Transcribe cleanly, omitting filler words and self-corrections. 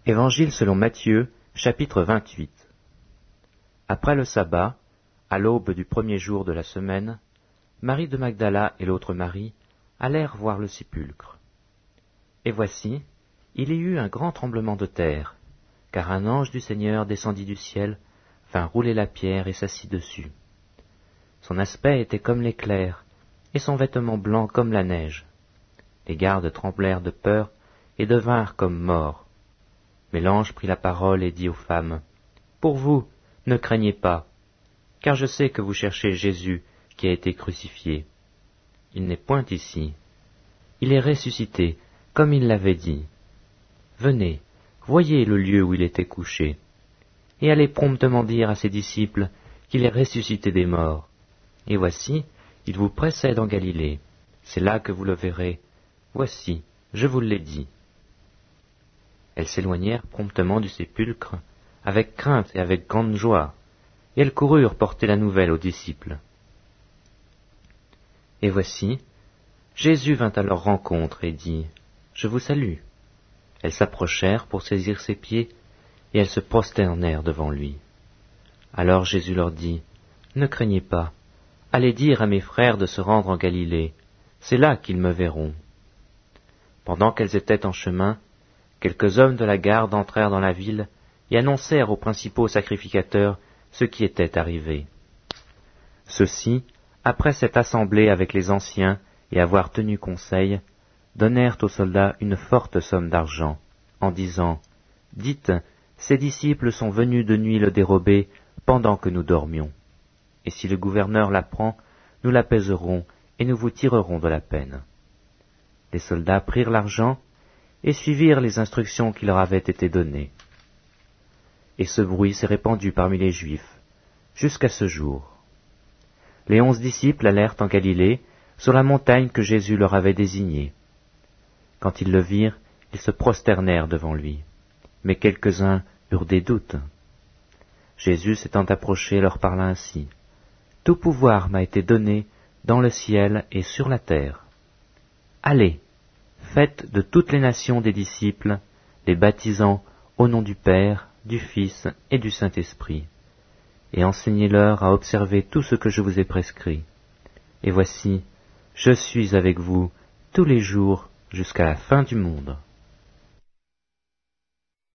Évangile selon Matthieu, chapitre 28. Après le sabbat, à l'aube du premier jour de la semaine, Marie de Magdala et l'autre Marie allèrent voir le sépulcre. Et voici, il y eut un grand tremblement de terre, car un ange du Seigneur descendit du ciel, vint rouler la pierre et s'assit dessus. Son aspect était comme l'éclair, et son vêtement blanc comme la neige. Les gardes tremblèrent de peur et devinrent comme morts. Mais l'ange prit la parole et dit aux femmes, « Pour vous, ne craignez pas, car je sais que vous cherchez Jésus qui a été crucifié. Il n'est point ici. Il est ressuscité, comme il l'avait dit. Venez, voyez le lieu où il était couché, et allez promptement dire à ses disciples qu'il est ressuscité des morts. Et voici, il vous précède en Galilée. C'est là que vous le verrez. Voici, je vous l'ai dit. » Elles s'éloignèrent promptement du sépulcre, avec crainte et avec grande joie, et elles coururent porter la nouvelle aux disciples. Et voici, Jésus vint à leur rencontre et dit, « Je vous salue. » Elles s'approchèrent pour saisir ses pieds, et elles se prosternèrent devant lui. Alors Jésus leur dit, « Ne craignez pas, allez dire à mes frères de se rendre en Galilée, c'est là qu'ils me verront. » Pendant qu'elles étaient en chemin, quelques hommes de la garde entrèrent dans la ville et annoncèrent aux principaux sacrificateurs ce qui était arrivé. Ceux-ci, après s'être assemblés avec les anciens et avoir tenu conseil, donnèrent aux soldats une forte somme d'argent, en disant, « Dites, ces disciples sont venus de nuit le dérober pendant que nous dormions. Et si le gouverneur l'apprend, nous l'apaiserons et nous vous tirerons de la peine. » Les soldats prirent l'argent et suivirent les instructions qui leur avaient été données. Et ce bruit s'est répandu parmi les Juifs, jusqu'à ce jour. Les 11 disciples allèrent en Galilée, sur la montagne que Jésus leur avait désignée. Quand ils le virent, ils se prosternèrent devant lui, mais quelques-uns eurent des doutes. Jésus s'étant approché leur parla ainsi, « Tout pouvoir m'a été donné dans le ciel et sur la terre. Allez, faites de toutes les nations des disciples, les baptisant au nom du Père, du Fils et du Saint-Esprit, et enseignez-leur à observer tout ce que je vous ai prescrit. Et voici, je suis avec vous tous les jours jusqu'à la fin du monde. »